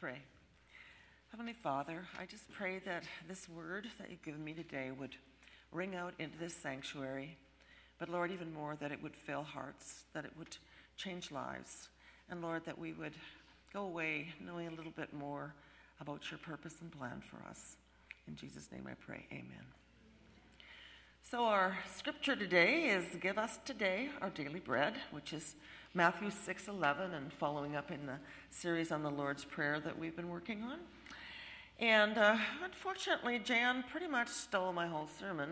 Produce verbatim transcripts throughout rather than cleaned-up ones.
pray. Heavenly Father, I just pray that this word that you've given me today would ring out into this sanctuary, but Lord, even more, that it would fill hearts, that it would change lives, and Lord, that we would go away knowing a little bit more about your purpose and plan for us. In Jesus' name I pray, amen. So our scripture today is, give us today our daily bread, which is Matthew six eleven, and following up in the series on the Lord's Prayer that we've been working on. And uh, unfortunately, Jan pretty much stole my whole sermon.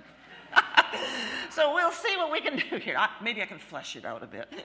So we'll see what we can do here. I, maybe I can flesh it out a bit.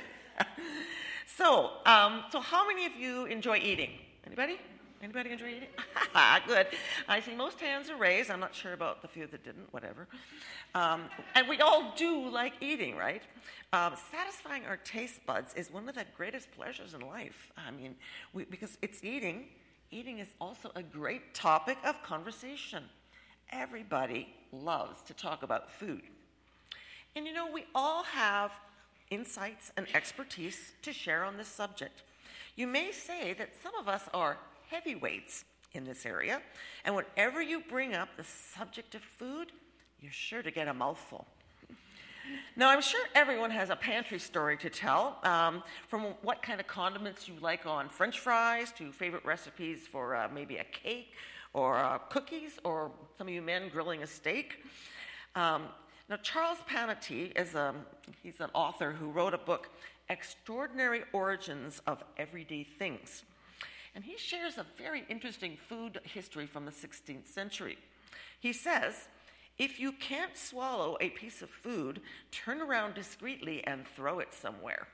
so, um, so how many of you enjoy eating? Anybody? Anybody enjoy eating? Good. I see most hands are raised. I'm not sure about the few that didn't, whatever. Um, and we all do like eating, right? Um, satisfying our taste buds is one of the greatest pleasures in life. I mean, we, because it's eating. Eating is also a great topic of conversation. Everybody loves to talk about food. And you know, we all have insights and expertise to share on this subject. You may say that some of us are heavyweights in this area, and whenever you bring up the subject of food, you're sure to get a mouthful. Now, I'm sure everyone has a pantry story to tell, um, from what kind of condiments you like on French fries to favorite recipes for uh, maybe a cake or uh, cookies, or some of you men grilling a steak. Um, now, Charles Panettiere is a, he's an author who wrote a book, Extraordinary Origins of Everyday Things. And he shares a very interesting food history from the sixteenth century. He says, if you can't swallow a piece of food, turn around discreetly and throw it somewhere.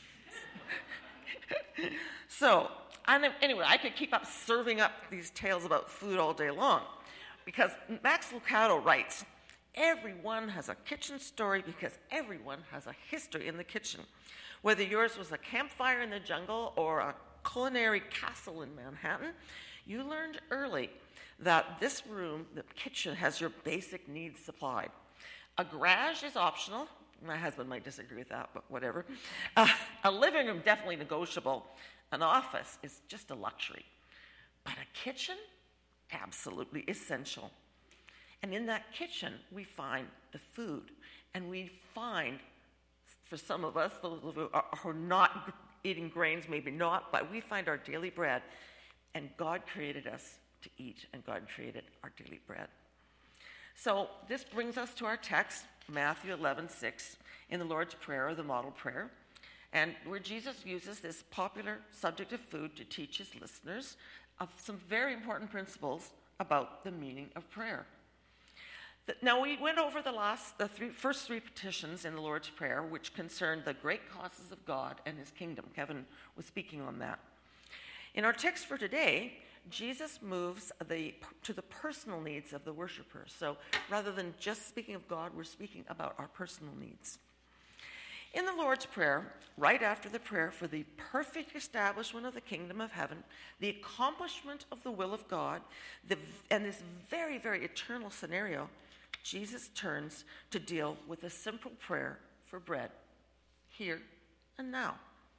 So, and anyway, I could keep up serving up these tales about food all day long, because Max Lucado writes, everyone has a kitchen story because everyone has a history in the kitchen. Whether yours was a campfire in the jungle or a culinary castle in Manhattan, you learned early that this room, the kitchen, has your basic needs supplied. A garage is optional. My husband might disagree with that, but whatever. Uh, a living room, definitely negotiable. An office is just a luxury. But a kitchen, absolutely essential. And in that kitchen, we find the food. And we find, for some of us, those who are not eating grains, maybe not, but we find our daily bread. And God created us to eat, and God created our daily bread. So this brings us to our text, Matthew eleven six, in the Lord's Prayer, or the model prayer, and where Jesus uses this popular subject of food to teach his listeners of some very important principles about the meaning of prayer. Now, we went over the last, the three, first three petitions in the Lord's Prayer, which concerned the great causes of God and his kingdom. Kevin was speaking on that. In our text for today, Jesus moves the, to the personal needs of the worshiper. So rather than just speaking of God, we're speaking about our personal needs. In the Lord's Prayer, right after the prayer for the perfect establishment of the kingdom of heaven, the accomplishment of the will of God, the, and this very, very eternal scenario, Jesus turns to deal with a simple prayer for bread, here and now.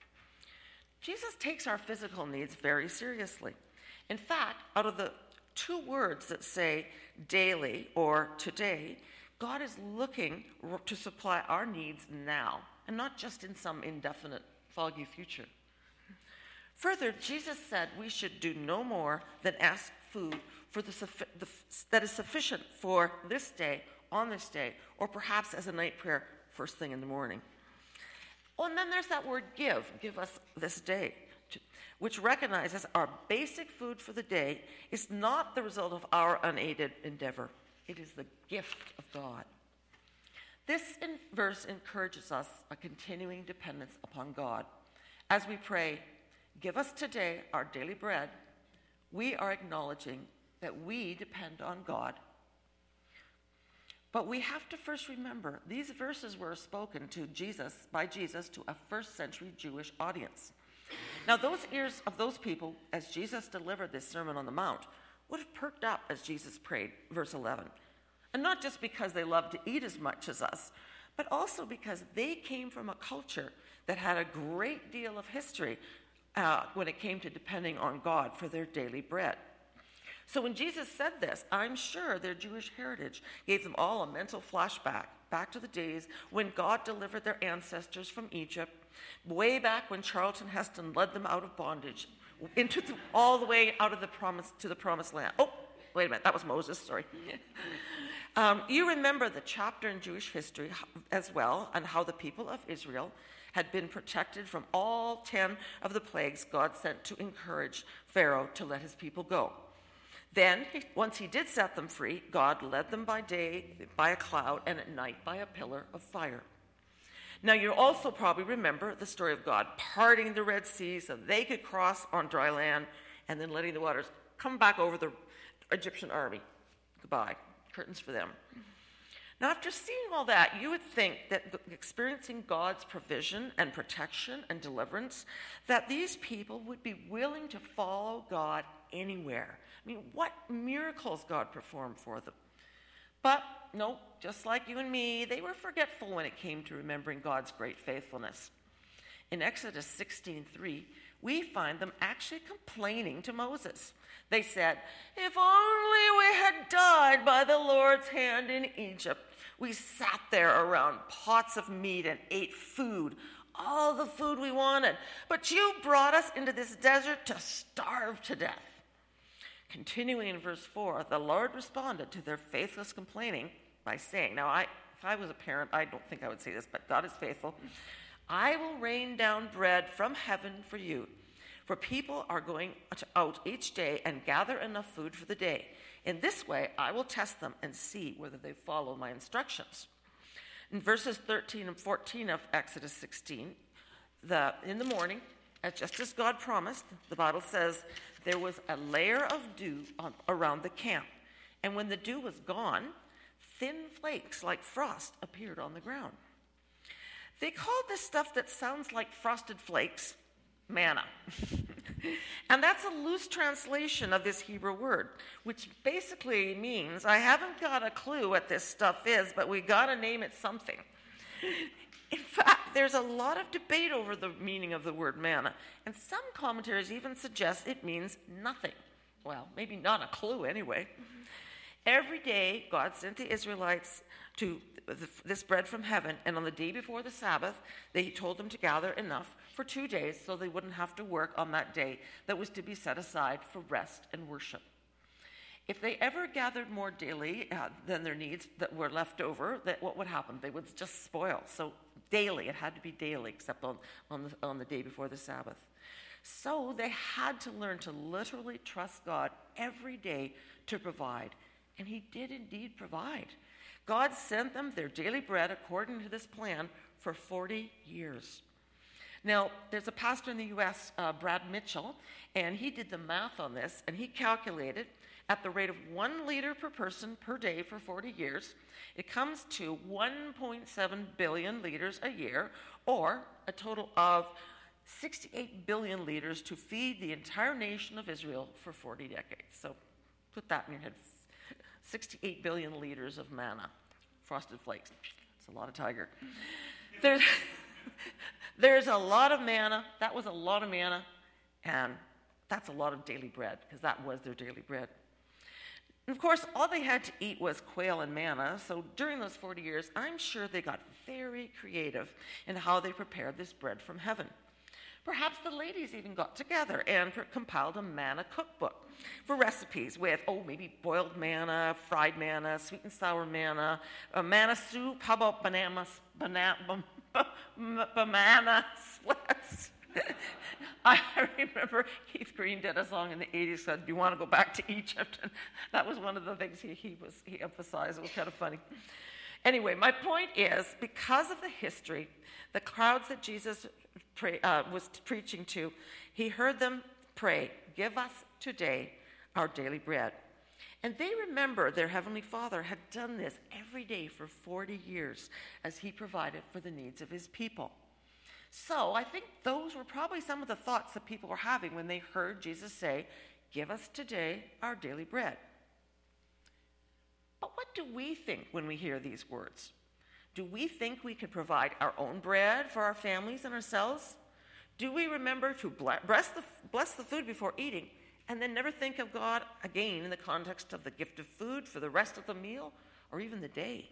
Jesus takes our physical needs very seriously. In fact, out of the two words that say daily or today, God is looking to supply our needs now, and not just in some indefinite, foggy future. Further, Jesus said we should do no more than ask food for the, the that is sufficient for this day, on this day, or perhaps as a night prayer first thing in the morning. Oh, and then there's that word give, give us this day, which recognizes our basic food for the day is not the result of our unaided endeavor. It is the gift of God. This in- verse encourages us a continuing dependence upon God. As we pray, give us today our daily bread, we are acknowledging that we depend on God. But we have to first remember, these verses were spoken to Jesus, by Jesus, to a first century Jewish audience. Now, those ears of those people, as Jesus delivered this Sermon on the Mount, would have perked up as Jesus prayed, verse eleven. And not just because they loved to eat as much as us, but also because they came from a culture that had a great deal of history uh, when it came to depending on God for their daily bread. So when Jesus said this, I'm sure their Jewish heritage gave them all a mental flashback back to the days when God delivered their ancestors from Egypt, way back when Charlton Heston led them out of bondage, into the, all the way out of the promise to the promised land. Oh, wait a minute, that was Moses, sorry. um, you remember the chapter in Jewish history as well, and how the people of Israel had been protected from all ten of the plagues God sent to encourage Pharaoh to let his people go. Then, once he did set them free, God led them by day by a cloud and at night by a pillar of fire. Now, you also probably remember the story of God parting the Red Sea so they could cross on dry land and then letting the waters come back over the Egyptian army. Goodbye. Curtains for them. Now, after seeing all that, you would think that experiencing God's provision and protection and deliverance, that these people would be willing to follow God anywhere. I mean, what miracles God performed for them. But no, just like you and me, they were forgetful when it came to remembering God's great faithfulness. In Exodus sixteen three, we find them actually complaining to Moses. They said, if only we had died by the Lord's hand in Egypt. We sat there around pots of meat and ate food, all the food we wanted. But you brought us into this desert to starve to death. Continuing in verse four, the Lord responded to their faithless complaining by saying, now I, if I was a parent, I don't think I would say this, but God is faithful. I will rain down bread from heaven for you, for people are going out each day and gather enough food for the day. In this way, I will test them and see whether they follow my instructions. In verses thirteen and fourteen of Exodus sixteen, the, in the morning, just as God promised, the Bible says, there was a layer of dew on, around the camp. And when the dew was gone, thin flakes like frost appeared on the ground. They called this stuff that sounds like frosted flakes manna. And that's a loose translation of this Hebrew word, which basically means, I haven't got a clue what this stuff is, but we got to name it something. In fact, there's a lot of debate over the meaning of the word manna, and some commentaries even suggest it means nothing. Well, maybe not a clue anyway. Mm-hmm. Every day, God sent the Israelites to this bread from heaven, and on the day before the Sabbath, they told them to gather enough for two days so they wouldn't have to work on that day that was to be set aside for rest and worship. If they ever gathered more daily uh, than their needs that were left over, that what would happen? They would just spoil. So daily, it had to be daily, except on, on, the, on the day before the Sabbath. So they had to learn to literally trust God every day to provide. And he did indeed provide. God sent them their daily bread according to this plan for forty years. Now, there's a pastor in the U S, uh, Brad Mitchell, and he did the math on this, and he calculated at the rate of one liter per person per day for forty years, it comes to one point seven billion liters a year, or a total of sixty-eight billion liters to feed the entire nation of Israel for forty decades. So put that in your head. sixty-eight billion liters of manna, frosted flakes. It's a lot of tiger. There's, there's a lot of manna. That was a lot of manna, and that's a lot of daily bread, because that was their daily bread. And of course, all they had to eat was quail and manna, so during those forty years, I'm sure they got very creative in how they prepared this bread from heaven. Perhaps the ladies even got together and compiled a manna cookbook for recipes with, oh, maybe boiled manna, fried manna, sweet and sour manna, a manna soup, how about banana, banana, banana splits? I remember Keith Green did a song in the eighties, said, "You want to go back to Egypt?" And that was one of the things he, he, was, he emphasized. It was kind of funny. Anyway, my point is, because of the history, the crowds that Jesus pray, uh, was preaching to, he heard them pray, "Give us today our daily bread." And they remember their Heavenly Father had done this every day for forty years as he provided for the needs of his people. So I think those were probably some of the thoughts that people were having when they heard Jesus say, "Give us today our daily bread." But what do we think when we hear these words? Do we think we could provide our own bread for our families and ourselves? Do we remember to bless the, bless the food before eating and then never think of God again in the context of the gift of food for the rest of the meal or even the day?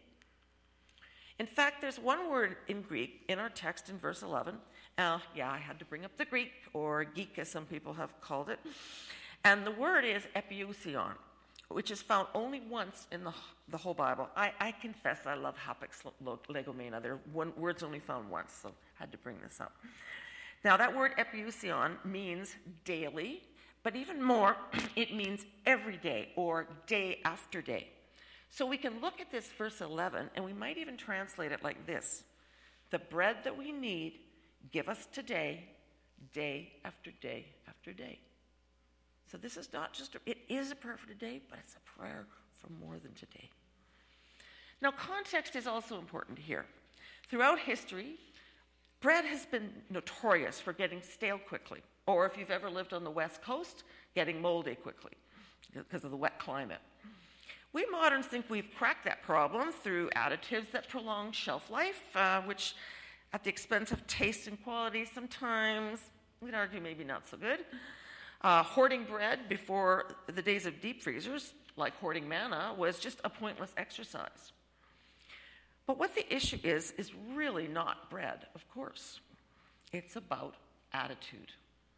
In fact, there's one word in Greek in our text in verse eleven. Uh, yeah, I had to bring up the Greek, or geek as some people have called it. And the word is epiousion, which is found only once in the, the whole Bible. I, I confess I love Hapax Legomena. Their one, words only found once, so I had to bring this up. Now, that word epiousion means daily, but even more, it means every day or day after day. So we can look at this verse eleven, and we might even translate it like this. The bread that we need, give us today, day after day after day. So this is not just, a, it is a prayer for today, but it's a prayer for more than today. Now, context is also important here. Throughout history, bread has been notorious for getting stale quickly, or if you've ever lived on the West Coast, getting moldy quickly because of the wet climate. We moderns think we've cracked that problem through additives that prolong shelf life, uh, which at the expense of taste and quality sometimes, we'd argue maybe not so good. Uh, hoarding bread before the days of deep freezers, like hoarding manna, was just a pointless exercise. But what the issue is, is really not bread, of course. It's about attitude.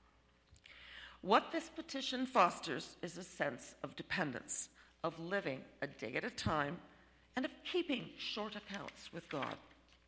What this petition fosters is a sense of dependence, of living a day at a time, and of keeping short accounts with God.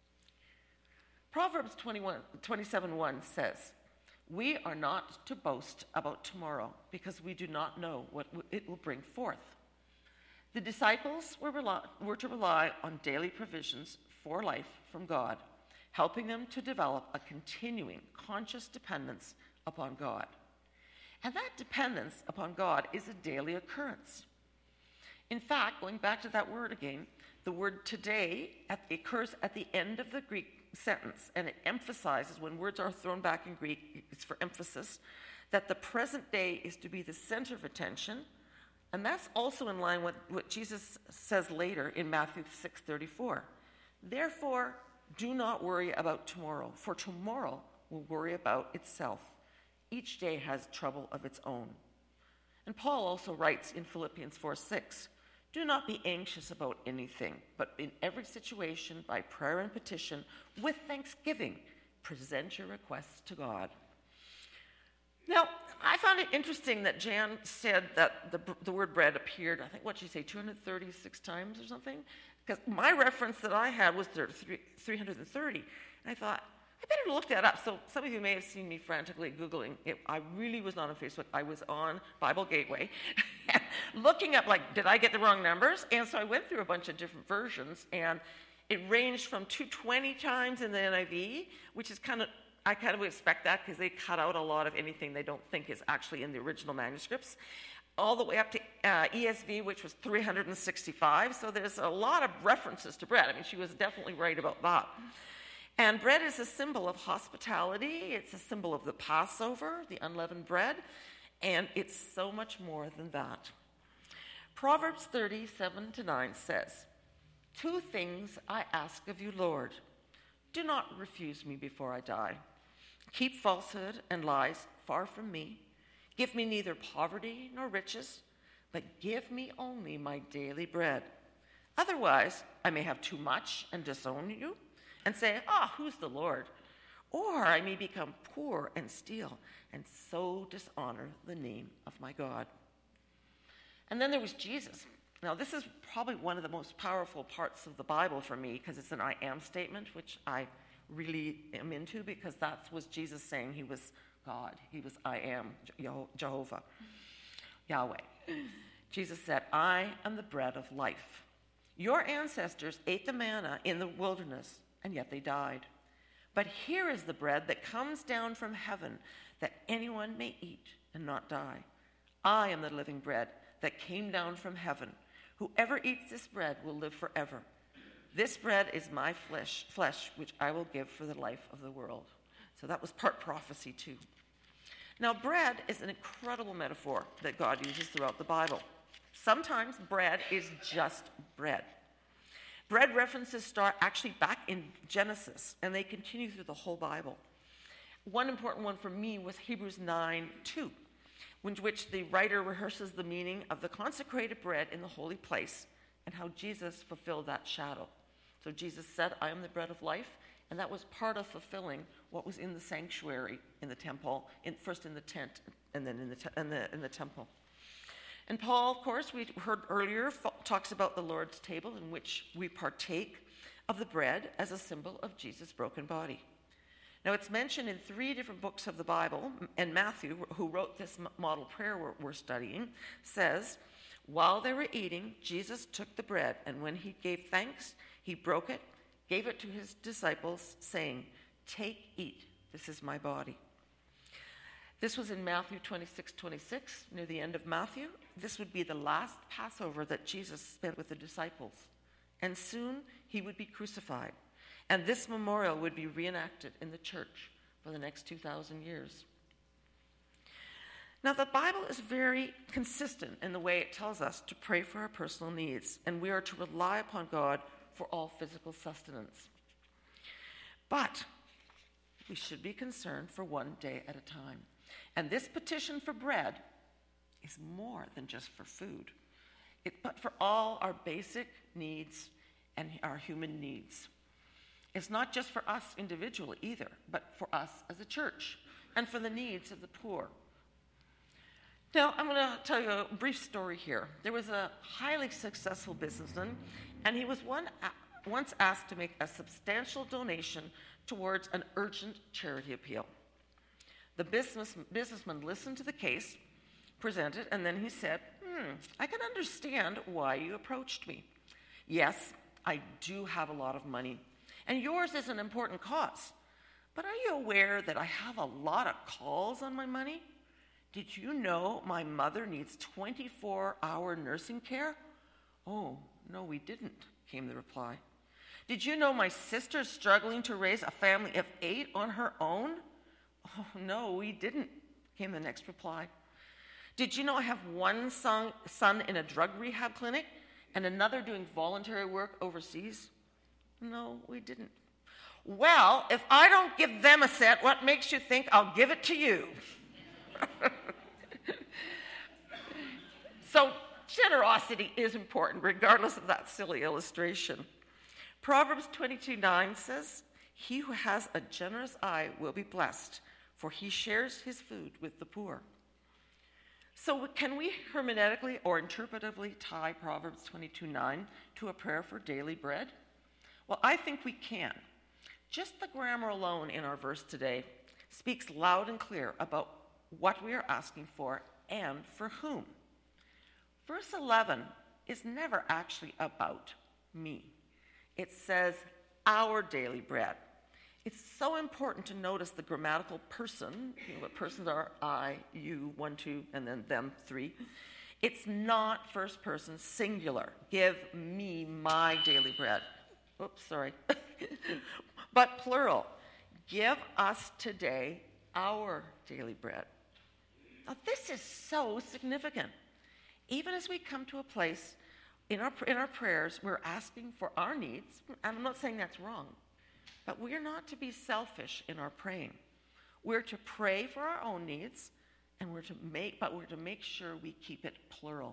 Proverbs twenty-one, twenty-seven one says, "We are not to boast about tomorrow because we do not know what it will bring forth." The disciples were, rely, were to rely on daily provisions for life from God, helping them to develop a continuing conscious dependence upon God. And that dependence upon God is a daily occurrence. In fact, going back to that word again, the word today at, occurs at the end of the Greek sentence, and it emphasizes, when words are thrown back in Greek, it's for emphasis, that the present day is to be the center of attention, and that's also in line with what Jesus says later in Matthew six thirty-four. Therefore, do not worry about tomorrow, for tomorrow will worry about itself. Each day has trouble of its own. And Paul also writes in Philippians four six, "Do not be anxious about anything, but in every situation, by prayer and petition, with thanksgiving, present your requests to God." Now, I found it interesting that Jan said that the, the word bread appeared, I think, what did she say, two hundred thirty-six times or something? Because my reference that I had was three hundred thirty. And I thought, I better look that up. So some of you may have seen me frantically Googling it. I really was not on Facebook. I was on Bible Gateway looking up, like, did I get the wrong numbers? And so I went through a bunch of different versions, and it ranged from two hundred twenty times in the N I V, which is kind of, I kind of would expect that because they cut out a lot of anything they don't think is actually in the original manuscripts, all the way up to uh, E S V, which was three hundred sixty-five. So there's a lot of references to bread. I mean, she was definitely right about that. And bread is a symbol of hospitality. It's a symbol of the Passover, the unleavened bread, and it's so much more than that. Proverbs thirty, seven to nine says, "Two things I ask of you, Lord. Do not refuse me before I die. Keep falsehood and lies far from me. Give me neither poverty nor riches, but give me only my daily bread. Otherwise, I may have too much and disown you, and say, 'Ah, who's the Lord?' Or I may become poor and steal, and so dishonor the name of my God." And then there was Jesus. Now, this is probably one of the most powerful parts of the Bible for me, because it's an I am statement, which I really am into, because that was Jesus saying he was God. He was I am, Jehovah, Yahweh. Jesus said, "I am the bread of life. Your ancestors ate the manna in the wilderness, and yet they died. But here is the bread that comes down from heaven, that anyone may eat and not die. I am the living bread that came down from heaven. Whoever eats this bread will live forever. This bread is my flesh, flesh, which I will give for the life of the world." So that was part prophecy too. Now, bread is an incredible metaphor that God uses throughout the Bible. Sometimes bread is just bread. Bread references start actually back in Genesis, and they continue through the whole Bible. one important one for me was Hebrews nine two, in which the writer rehearses the meaning of the consecrated bread in the holy place and how Jesus fulfilled that shadow. So Jesus said, I am the bread of life, and that was part of fulfilling what was in the sanctuary in the temple, in, first in the tent and then in the, te- in the, in the temple. And Paul, of course, we heard earlier, f- talks about the Lord's table in which we partake of the bread as a symbol of Jesus' broken body. Now, it's mentioned in three different books of the Bible, and Matthew, who wrote this model prayer we're, we're studying, says, while they were eating, Jesus took the bread, and when he gave thanks, he broke it, gave it to his disciples, saying, take, eat, this is my body. This was in Matthew twenty-six twenty-six, near the end of Matthew. This would be the last Passover that Jesus spent with the disciples, and soon he would be crucified. And this memorial would be reenacted in the church for the next two thousand years. Now, the Bible is very consistent in the way it tells us to pray for our personal needs, and we are to rely upon God for all physical sustenance. But we should be concerned for one day at a time. And this petition for bread is more than just for food, it, but for all our basic needs and our human needs. It's not just for us individually either, but for us as a church and for the needs of the poor. Now, I'm going to tell you a brief story here. There was a highly successful businessman, and he was one, once asked to make a substantial donation towards an urgent charity appeal. The business, businessman listened to the case presented, and then he said, hmm, I can understand why you approached me. Yes, I do have a lot of money, and yours is an important cause. But are you aware that I have a lot of calls on my money? Did you know my mother needs twenty-four hour nursing care? Oh, no, we didn't, came the reply. Did you know my sister's struggling to raise a family of eight on her own? Oh, no, we didn't, came the next reply. Did you know I have one son, son in a drug rehab clinic and another doing voluntary work overseas? No, we didn't. Well, if I don't give them a cent, what makes you think I'll give it to you? So generosity is important, regardless of that silly illustration. Proverbs twenty-two nine says, he who has a generous eye will be blessed, for he shares his food with the poor. So can we hermeneutically or interpretively tie Proverbs twenty-two nine to a prayer for daily bread? Well, I think we can. Just the grammar alone in our verse today speaks loud and clear about what we are asking for and for whom. Verse eleven is never actually about me. It says, our daily bread. It's so important to notice the grammatical person. You know what persons are? I, you, one, two, and then them, three. It's not first person singular. Give me my daily bread. Oops, sorry. But plural. Give us today our daily bread. Now, this is so significant. Even as we come to a place in our, in our prayers, we're asking for our needs, and I'm not saying that's wrong, but we're not to be selfish in our praying. We're to pray for our own needs, and we're to make, but we're to make sure we keep it plural,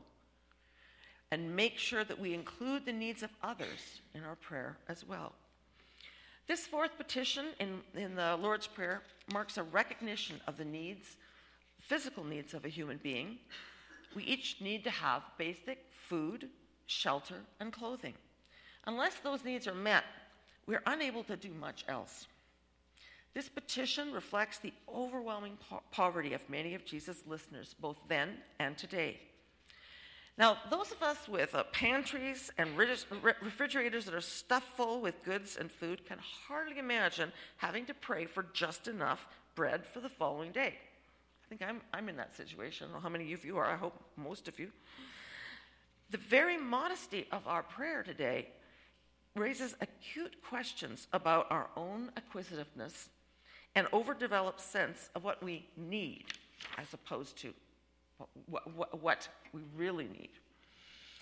and make sure that we include the needs of others in our prayer as well. This fourth petition in, in the Lord's Prayer marks a recognition of the needs, physical needs of a human being. We each need to have basic food, shelter, and clothing. Unless those needs are met, we're unable to do much else. This petition reflects the overwhelming po- poverty of many of Jesus' listeners, both then and today. Now, those of us with uh, pantries and re- refrigerators that are stuffed full with goods and food can hardly imagine having to pray for just enough bread for the following day. I think I'm, I'm in that situation. I don't know how many of you are. I hope most of you. The very modesty of our prayer today raises acute questions about our own acquisitiveness and overdeveloped sense of what we need as opposed to what, what, what we really need.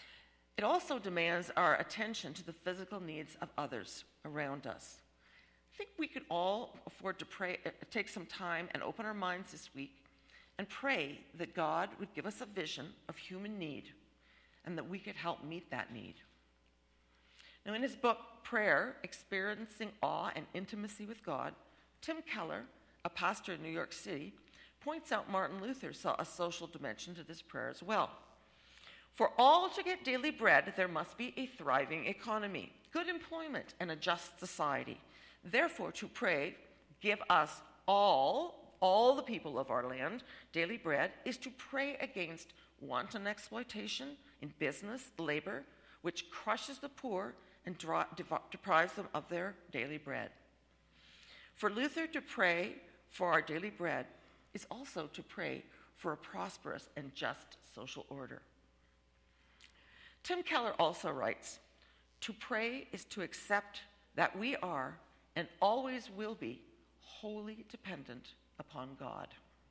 It also demands our attention to the physical needs of others around us. I think we could all afford to pray, uh, take some time and open our minds this week and pray that God would give us a vision of human need and that we could help meet that need. Now, in his book, Prayer, Experiencing Awe and Intimacy with God, Tim Keller, a pastor in New York City, points out Martin Luther saw a social dimension to this prayer as well. For all to get daily bread, there must be a thriving economy, good employment, and a just society. Therefore, to pray, give us all, all the people of our land, daily bread, is to pray against wanton exploitation in business, labor, which crushes the poor and dra- dev- deprives them of their daily bread. For Luther, to pray for our daily bread is also to pray for a prosperous and just social order. Tim Keller also writes, to pray is to accept that we are and always will be wholly dependent upon God.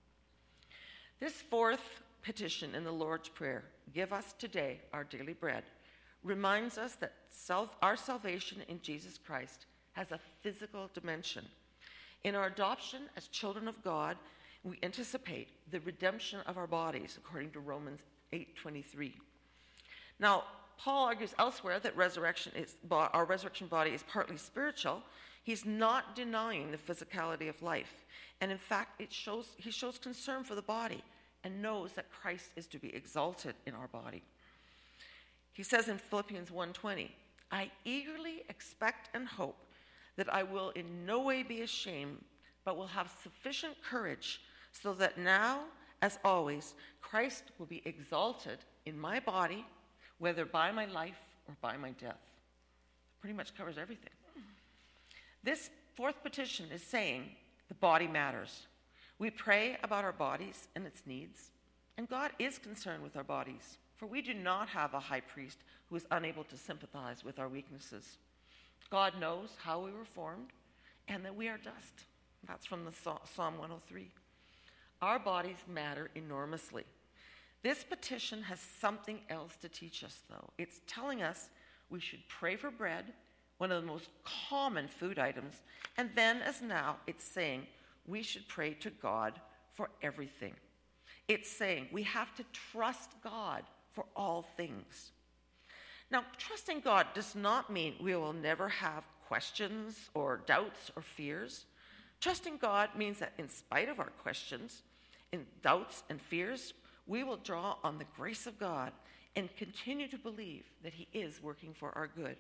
This fourth petition in the Lord's Prayer, give us today our daily bread, reminds us that self, our salvation in Jesus Christ has a physical dimension. In our adoption as children of God, we anticipate the redemption of our bodies, according to Romans eight twenty-three. Now, Paul argues elsewhere that resurrection is, our resurrection body is partly spiritual. He's not denying the physicality of life. And in fact, it shows, he shows concern for the body and knows that Christ is to be exalted in our body. He says in Philippians one twenty, I eagerly expect and hope that I will in no way be ashamed, but will have sufficient courage so that now, as always, Christ will be exalted in my body, whether by my life or by my death. Pretty much covers everything. This fourth petition is saying the body matters. We pray about our bodies and its needs, and God is concerned with our bodies, for we do not have a high priest who is unable to sympathize with our weaknesses. God knows how we were formed and that we are dust. That's from the Psalm one oh three. Our bodies matter enormously. This petition has something else to teach us, though. It's telling us we should pray for bread, one of the most common food items, and then, as now, it's saying we should pray to God for everything. It's saying we have to trust God for all things. Now, trusting God does not mean we will never have questions or doubts or fears. Trusting God means that in spite of our questions, in doubts and fears, we will draw on the grace of God and continue to believe that he is working for our good.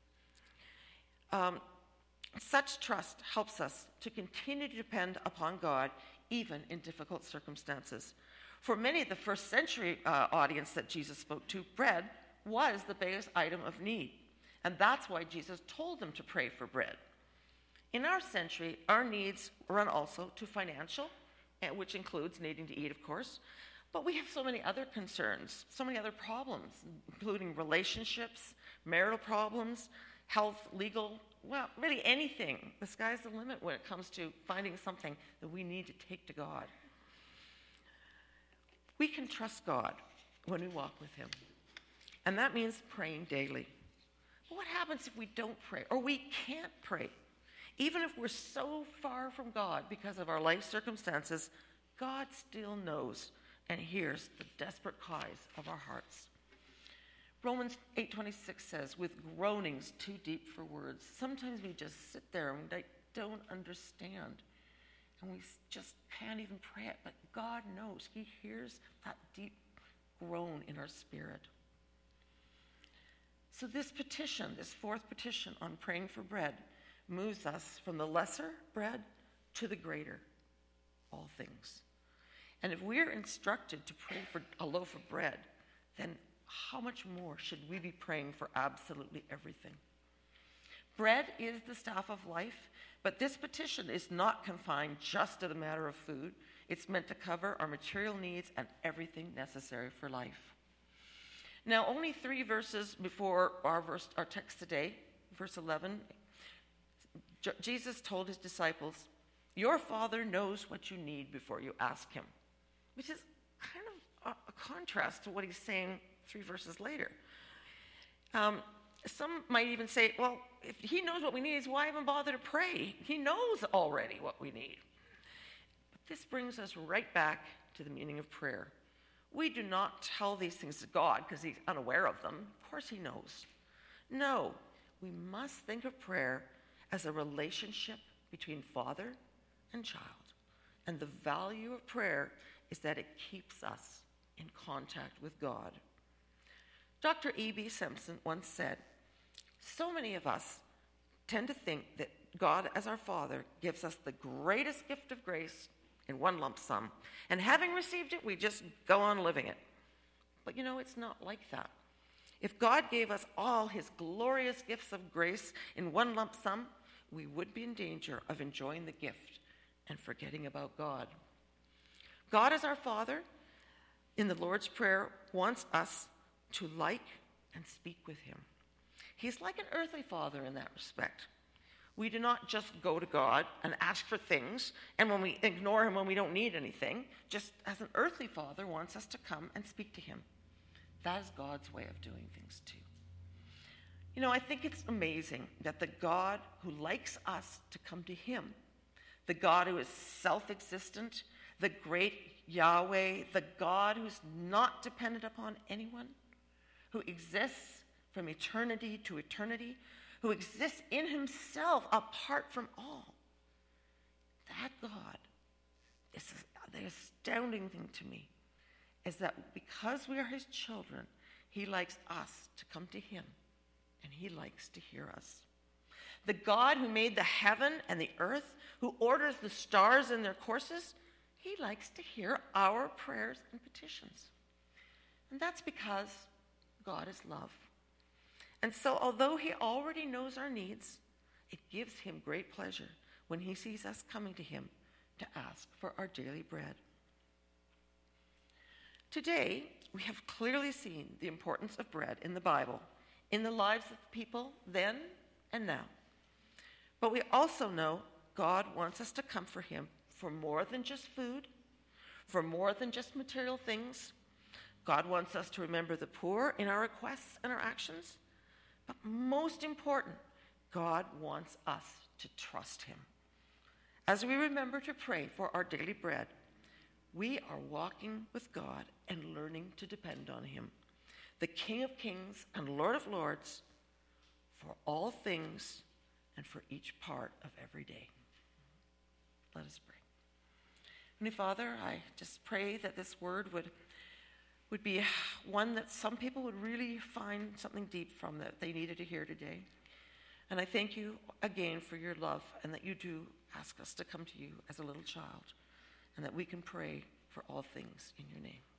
Um, such trust helps us to continue to depend upon God even in difficult circumstances. For many of the first century uh, audience that Jesus spoke to, bread was the biggest item of need. And that's why Jesus told them to pray for bread. In our century, our needs run also to financial, which includes needing to eat, of course. But we have so many other concerns, so many other problems, including relationships, marital problems, health, legal, well, really anything. The sky's the limit when it comes to finding something that we need to take to God. We can trust God when we walk with him. And that means praying daily. But what happens if we don't pray or we can't pray? Even if we're so far from God because of our life circumstances, God still knows and hears the desperate cries of our hearts. Romans eight twenty-six says, with groanings too deep for words. Sometimes we just sit there and we don't understand. And we just can't even pray it. But God knows. He hears that deep groan in our spirit. So this petition, this fourth petition on praying for bread, moves us from the lesser bread to the greater, all things. And if we're instructed to pray for a loaf of bread, then how much more should we be praying for absolutely everything? Bread is the staff of life, but this petition is not confined just to the matter of food. It's meant to cover our material needs and everything necessary for life. Now, only three verses before our, verse, our text today, verse eleven, J- Jesus told his disciples, your Father knows what you need before you ask him, which is kind of a, a contrast to what he's saying three verses later. Um, some might even say, well, if he knows what we need, why even bother to pray? He knows already what we need. But this brings us right back to the meaning of prayer. We do not tell these things to God because he's unaware of them. Of course he knows. No, we must think of prayer as a relationship between father and child. And the value of prayer is that it keeps us in contact with God. Doctor E B Simpson once said, so many of us tend to think that God as our Father gives us the greatest gift of grace in one lump sum. And having received it, we just go on living it. But you know, it's not like that. If God gave us all his glorious gifts of grace in one lump sum, we would be in danger of enjoying the gift and forgetting about God. God as our Father, in the Lord's Prayer, wants us to like and speak with him. He's like an earthly father in that respect. We do not just go to God and ask for things, and when we ignore him when we don't need anything, just as an earthly father wants us to come and speak to him. That is God's way of doing things too. You know, I think it's amazing that the God who likes us to come to him, the God who is self-existent, the great Yahweh, the God who's not dependent upon anyone, who exists from eternity to eternity, who exists in himself apart from all. That God, this is the astounding thing to me, is that because we are his children, he likes us to come to him, and he likes to hear us. The God who made the heaven and the earth, who orders the stars in their courses, he likes to hear our prayers and petitions. And that's because God is love. And so although he already knows our needs, it gives him great pleasure when he sees us coming to him to ask for our daily bread. Today, we have clearly seen the importance of bread in the Bible, in the lives of the people then and now. But we also know God wants us to come for him for more than just food, for more than just material things. God wants us to remember the poor in our requests and our actions. But most important, God wants us to trust him. As we remember to pray for our daily bread, we are walking with God and learning to depend on him, the King of Kings and Lord of Lords, for all things and for each part of every day. Let us pray. Heavenly Father, I just pray that this word would would be one that some people would really find something deep from that they needed to hear today. And I thank you again for your love and that you do ask us to come to you as a little child and that we can pray for all things in your name.